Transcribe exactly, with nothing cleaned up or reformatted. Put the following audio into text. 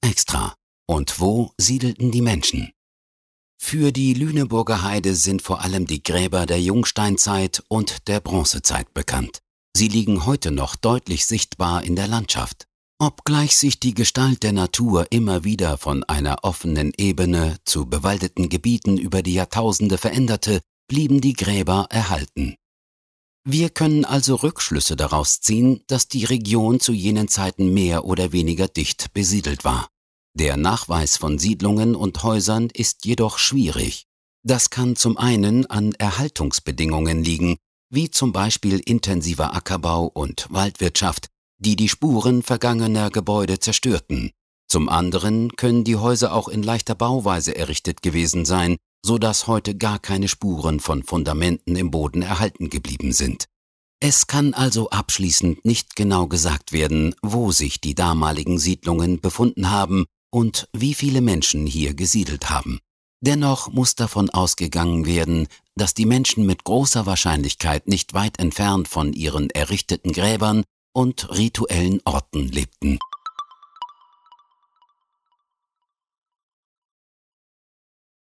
extra? Und wo siedelten die Menschen? Für die Lüneburger Heide sind vor allem die Gräber der Jungsteinzeit und der Bronzezeit bekannt. Sie liegen heute noch deutlich sichtbar in der Landschaft. Obgleich sich die Gestalt der Natur immer wieder von einer offenen Ebene zu bewaldeten Gebieten über die Jahrtausende veränderte, blieben die Gräber erhalten. Wir können also Rückschlüsse daraus ziehen, dass die Region zu jenen Zeiten mehr oder weniger dicht besiedelt war. Der Nachweis von Siedlungen und Häusern ist jedoch schwierig. Das kann zum einen an Erhaltungsbedingungen liegen, wie zum Beispiel intensiver Ackerbau und Waldwirtschaft, die die Spuren vergangener Gebäude zerstörten. Zum anderen können die Häuser auch in leichter Bauweise errichtet gewesen sein, so dass heute gar keine Spuren von Fundamenten im Boden erhalten geblieben sind. Es kann also abschließend nicht genau gesagt werden, wo sich die damaligen Siedlungen befunden haben und wie viele Menschen hier gesiedelt haben. Dennoch muss davon ausgegangen werden, dass die Menschen mit großer Wahrscheinlichkeit nicht weit entfernt von ihren errichteten Gräbern und rituellen Orten lebten.